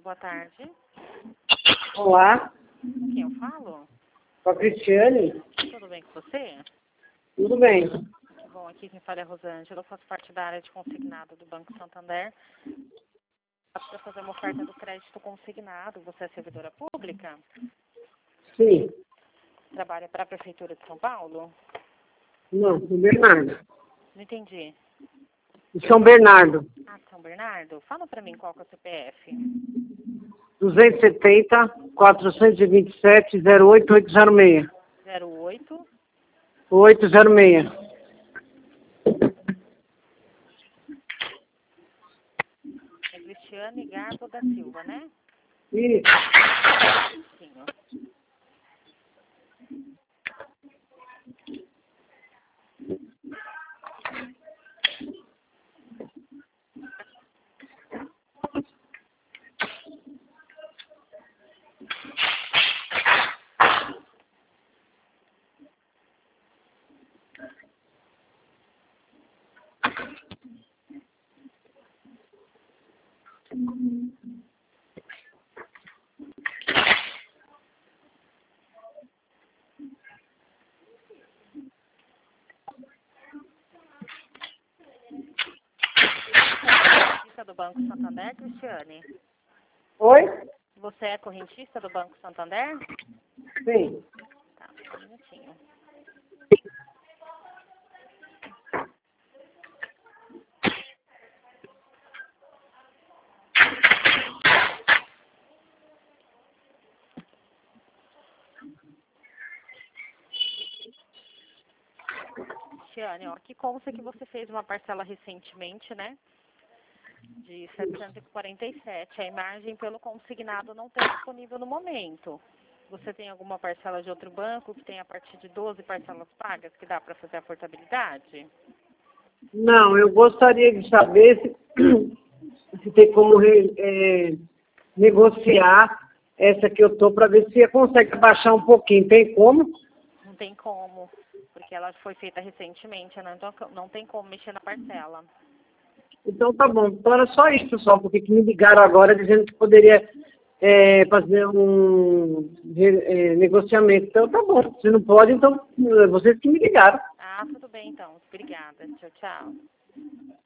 boa tarde. Olá, Com quem eu falo? com a Cristiane. Tudo bem com você? Tudo bem? Bom, aqui quem fala é a Rosângela, eu faço parte da área de consignado do Banco Santander. Para fazer uma oferta do crédito consignado, você é servidora pública? Sim. Trabalha para a Prefeitura de São Paulo? Não, São Bernardo. Não entendi. De São Bernardo. Ah, São Bernardo? Fala para mim qual que é o CPF. 270 427 08806. 08? 806. É Cristiane Garbo da Silva, né? Isso. Sim, ó. Correntista do Banco Santander, Cristiane? Oi? Você é correntista do Banco Santander? Sim. Tá, só um minutinho. Cristiane, ó, aqui consta que você fez uma parcela recentemente, né? De 747. A imagem pelo consignado não tem disponível no momento. Você tem alguma parcela de outro banco que tem a partir de 12 parcelas pagas que dá para fazer a portabilidade? Não, eu gostaria de saber se tem como negociar essa que eu tô para ver se consegue baixar um pouquinho. Tem como? Não tem como, porque ela foi feita recentemente, né? Então não tem como mexer na parcela. Então tá bom. Então era só isso, pessoal, porque que me ligaram agora dizendo que poderia fazer um negociamento. Então tá bom. Se não pode, então vocês que me ligaram. Ah, tudo bem então. Obrigada. Tchau, tchau.